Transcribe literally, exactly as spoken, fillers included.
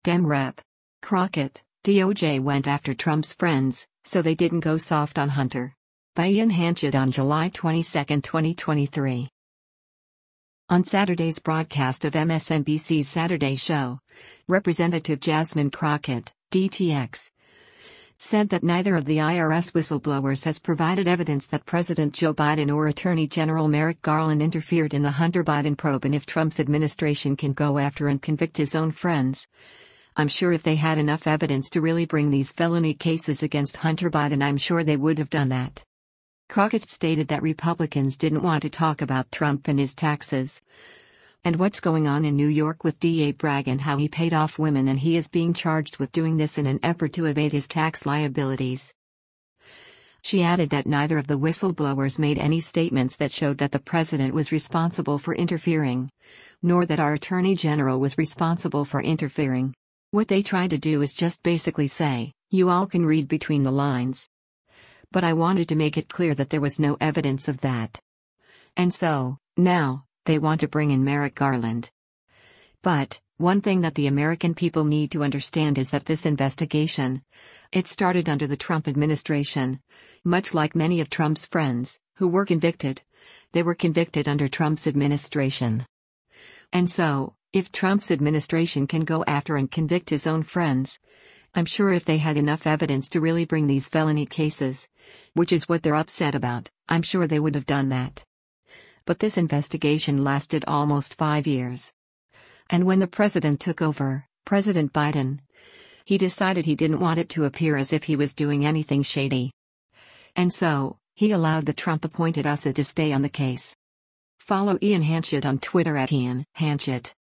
Dem Rep. Crockett, D O J went after Trump's friends, so they didn't go soft on Hunter. By Ian Hanchett on July twenty-second, twenty twenty-three. On Saturday's broadcast of M S N B C's Saturday Show, Representative Jasmine Crockett, D T X, said that neither of the I R S whistleblowers has provided evidence that President Joe Biden or Attorney General Merrick Garland interfered in the Hunter Biden probe, and if Trump's administration can go after and convict his own friends, I'm sure if they had enough evidence to really bring these felony cases against Hunter Biden, I'm sure they would have done that. Crockett stated that Republicans didn't want to talk about Trump and his taxes and what's going on in New York with D A Bragg and how he paid off women, and he is being charged with doing this in an effort to evade his tax liabilities. She added that neither of the whistleblowers made any statements that showed that the president was responsible for interfering, nor that our attorney general was responsible for interfering. What they tried to do is just basically say, you all can read between the lines. But I wanted to make it clear that there was no evidence of that. And so, now, they want to bring in Merrick Garland. But, one thing that the American people need to understand is that this investigation, it started under the Trump administration. Much like many of Trump's friends, who were convicted, they were convicted under Trump's administration. And so, if Trump's administration can go after and convict his own friends, I'm sure if they had enough evidence to really bring these felony cases, which is what they're upset about, I'm sure they would have done that. But this investigation lasted almost five years. And when the president took over, President Biden, he decided he didn't want it to appear as if he was doing anything shady. And so, he allowed the Trump-appointed U S A to stay on the case. Follow Ian Hanchett on Twitter at Ian Hanchett.